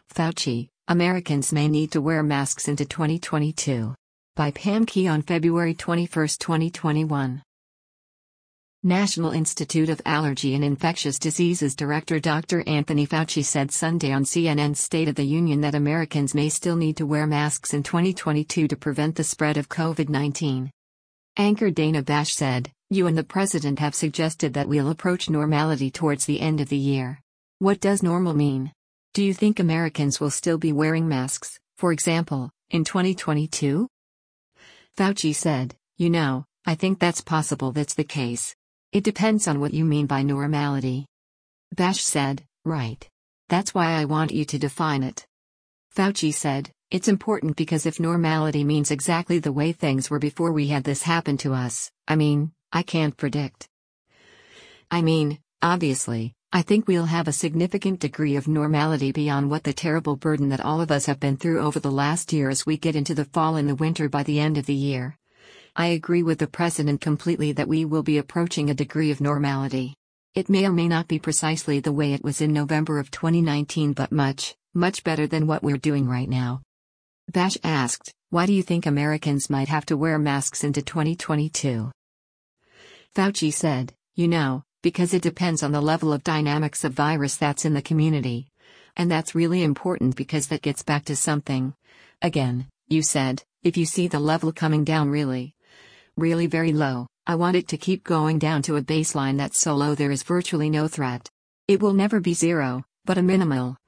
Fauci, Americans may need to wear masks into 2022. By Pam Key on February 21, 2021. National Institute of Allergy and Infectious Diseases Director Dr. Anthony Fauci said Sunday on CNN's State of the Union that Americans may still need to wear masks in 2022 to prevent the spread of COVID-19. Anchor Dana Bash said, "You and the president have suggested that we'll approach normality towards the end of the year. What does normal mean? Do you think Americans will still be wearing masks, for example, in 2022? Fauci said, I think that's possible. That's the case. It depends on what you mean by normality." Bash said, "Right. That's why I want you to define it." Fauci said, "It's important because if normality means exactly the way things were before we had this happen to us, I can't predict. Obviously, I think we'll have a significant degree of normality beyond what the terrible burden that all of us have been through over the last year as we get into the fall and the winter by the end of the year. I agree with the president completely that we will be approaching a degree of normality. It may or may not be precisely the way it was in November of 2019, but much, much better than what we're doing right now." Bash asked, "Why do you think Americans might have to wear masks into 2022? Fauci said, "Because it depends on the level of dynamics of virus that's in the community. And that's really important because that gets back to something. Again, you said, if you see the level coming down really very low, I want it to keep going down to a baseline that's so low there is virtually no threat. It will never be zero, but a minimal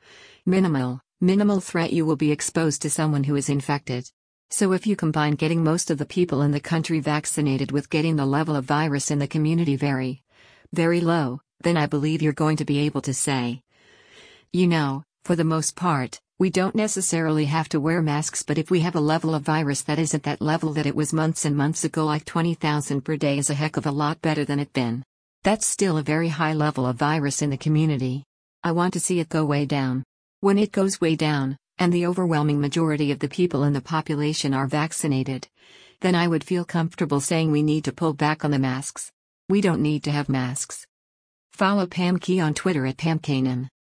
threat you will be exposed to someone who is infected. So if you combine getting most of the people in the country vaccinated with getting the level of virus in the community very low, then I believe you're going to be able to say, for the most part, we don't necessarily have to wear masks, but if we have a level of virus that isn't that level that it was months and months ago, like 20,000 per day is a heck of a lot better than it been. That's still a very high level of virus in the community. I want to see it go way down. When it goes way down, and the overwhelming majority of the people in the population are vaccinated, then I would feel comfortable saying we need to pull back on the masks. We don't need to have masks." Follow Pam Key on Twitter at PamKanan.